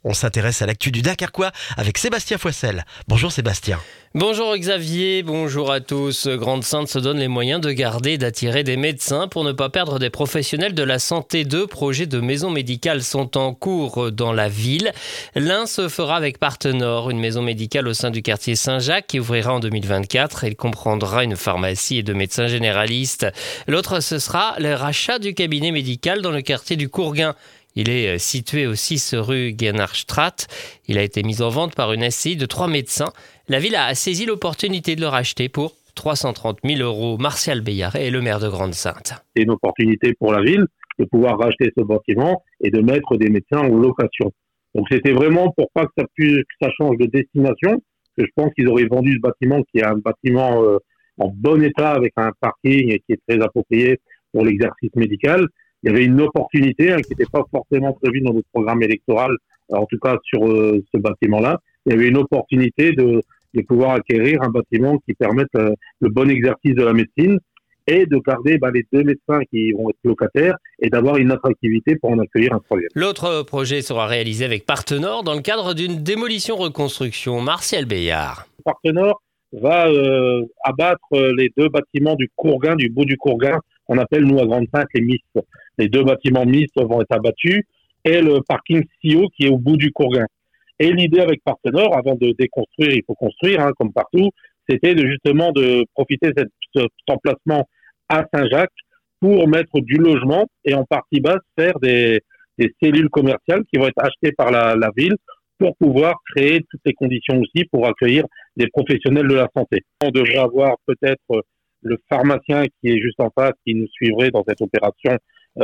On s'intéresse à l'actu du Dunkerquois avec Sébastien Foissel. Bonjour Sébastien. Bonjour Xavier, bonjour à tous. Grande-Synthe se donne les moyens de garder et d'attirer des médecins pour ne pas perdre des professionnels de la santé. 2 projets de maisons médicales sont en cours dans la ville. L'un se fera avec Partenord, une maison médicale au sein du quartier Saint-Jacques qui ouvrira en 2024. Il comprendra une pharmacie et 2 médecins généralistes. L'autre, ce sera le rachat du cabinet médical dans le quartier du Courguin. Il est situé au 6 rue Genarstraat. Il a été mis en vente par une SCI de 3 médecins. La ville a saisi l'opportunité de le racheter pour 330 000 €. Martial Beillarret est le maire de Grande-Synthe. C'est une opportunité pour la ville de pouvoir racheter ce bâtiment et de mettre des médecins en location. Donc c'était vraiment pour pas que ça change de destination, que je pense qu'ils auraient vendu ce bâtiment qui est un bâtiment en bon état avec un parking et qui est très approprié pour l'exercice médical. Il y avait une opportunité qui n'était pas forcément prévue dans notre programme électoral, en tout cas sur ce bâtiment-là. Il y avait une opportunité de pouvoir acquérir un bâtiment qui permette le bon exercice de la médecine et de garder les 2 médecins qui vont être locataires et d'avoir une attractivité pour en accueillir un troisième. L'autre projet sera réalisé avec Partenord dans le cadre d'une démolition-reconstruction. Martial Beillard. Partenord va abattre les 2 bâtiments du Courguin, du bout du Courguin, qu'on appelle nous à Grande-Synthe les Mistes. Les 2 bâtiments Mistes vont être abattus et le parking CIO qui est au bout du Courguin. Et l'idée avec Partenord, avant de déconstruire, il faut construire, comme partout, c'était justement de profiter de cet emplacement à Saint-Jacques pour mettre du logement et en partie basse faire des cellules commerciales qui vont être achetées par la ville pour pouvoir créer toutes les conditions aussi pour accueillir des professionnels de la santé. On devrait avoir peut-être le pharmacien qui est juste en face, qui nous suivrait dans cette opération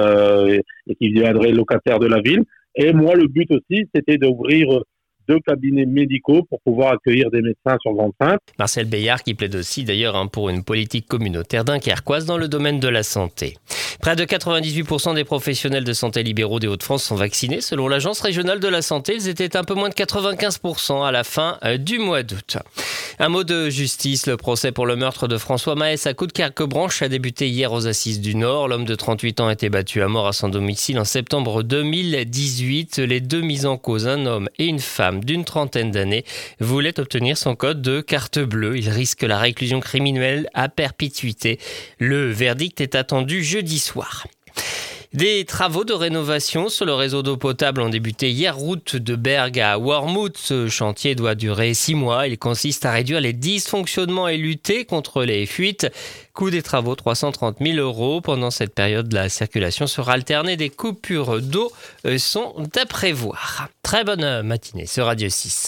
et qui deviendrait locataire de la ville. Et moi, le but aussi, c'était d'ouvrir 2 cabinets médicaux pour pouvoir accueillir des médecins sur Grande-Synthe. Marcel Beillard qui plaide aussi d'ailleurs pour une politique communautaire dunkerquoise dans le domaine de la santé. Près de 98% des professionnels de santé libéraux des Hauts-de-France sont vaccinés. Selon l'Agence régionale de la santé, ils étaient un peu moins de 95% à la fin du mois d'août. Un mot de justice. Le procès pour le meurtre de François Maes à Coudekerque-Branche a débuté hier aux Assises du Nord. L'homme de 38 ans a été battu à mort à son domicile en septembre 2018. Les 2 mis en cause, un homme et une femme d'une trentaine d'années, voulaient obtenir son code de carte bleue. Il risque la réclusion criminelle à perpétuité. Le verdict est attendu jeudi soir. Des travaux de rénovation sur le réseau d'eau potable ont débuté hier route de Bergue à Wormhout. Ce chantier doit durer 6 mois. Il consiste à réduire les dysfonctionnements et lutter contre les fuites. Coût des travaux 330 000 €. Pendant cette période, la circulation sera alternée. Des coupures d'eau sont à prévoir. Très bonne matinée sur Radio 6.